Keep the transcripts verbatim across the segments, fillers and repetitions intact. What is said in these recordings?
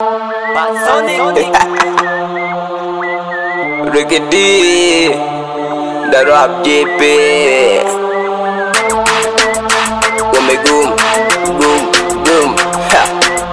Ricky D, the rap J P. Gumi goom, goom, goom. Ha.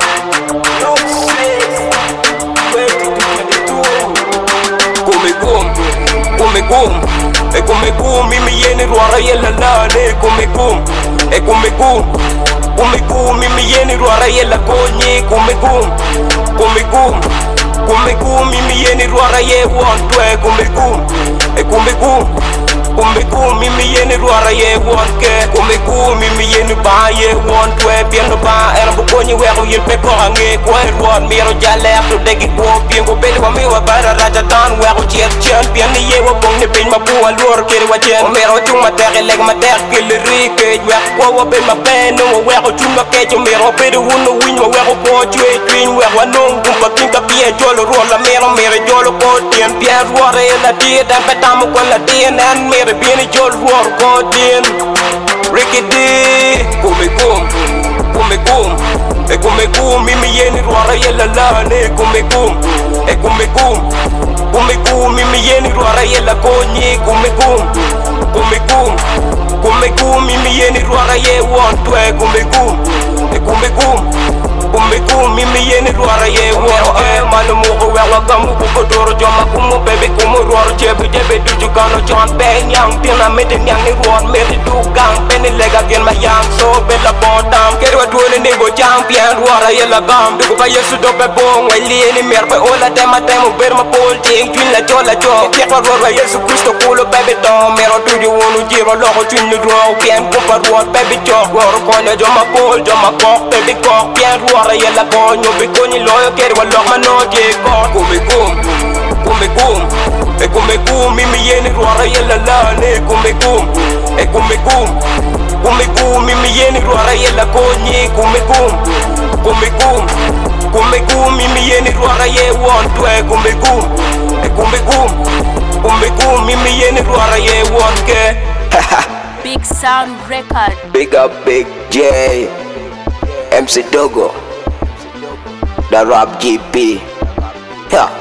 Gumi goom, gumi goom. E gumi goom, mimi yeni ruara yella lane. Gumi goom, e gumi goom. Gumi goom, mimi yeni ruara yella konyi. Gumi goom, gumi goom. Gumi goom, mimi yeni ruara ye one twe. Gumi goom, e gumi goom. Gumi goom, mimi yeni ruara ye one ke. Gumi goom, mimi yeni ba ye one twe. Piano ba era bukonyi weko yil pe korange. Kwa ruan miro jale after degi go. Piango beli wa miwa bara raja tan weko chiet chen. Piani ye wa bong ne pin ma buwa luar kiri wa chen. Miro chung ma teri leg ma ter kileri ke. Weko kwa wa ben ma ben no weko chung ma ke. Miro pedi hunu win wa weko po chwe twin weko nung kumpa kinka pia jolo rola miro miro jolo ko tien. Pia ruara ye la die dan petamu ko la die nan miro Bini jol war godin Ricky D, gumi gum, gumi gum. E gumi gum, mimi yeni ruara yella lane. Gumi gum, e gumi gum. Gumi gum, mimi yeni ruara yella konyi. Gumi gum, gumi gum. Gumi gum, mimi yeni ruara ye one twe. Gumi gum, e gumi gum. Gumi gum, mimi yeni ruara ye one twe. Manu mugo wewa gamu kuko doro joma kumu baby kumu ruara jebi jebi duju kano John Ben Yang Tina meten yang ni ruan meri du gang Penny lega gen ma yang so bella bottom Keri wa tuone ningo champion ruara yela gam Dugu pa yesu dope bong Wali ni mer pa ola tema temu ber ma pol ting Twin la jola jo Kek wa ruara yesu Kristo kulo baby tom Mero tuju unu jiro loko twin ni ruo Pien kumpa ruan baby chok Ruara konya joma pol joma kok baby kok Pien ruara yela konyo Bikonyi loyo keri wa lok manot ye kok Gumi gum, gumi gum. E gumi gum, mimi yeni ruara yella lane. Gumi gum, e gumi gum. Gumi gum, mimi yeni ruara yella konyi. Gumi gum, gumi gum. Gumi gum, mimi yeni ruara ye one twe. Gumi gum, e gumi gum. Gumi gum, mimi yeni ruara ye one ke. Big Sound Record. Big up Big J, M C Dogo, the rap G P. Yeah.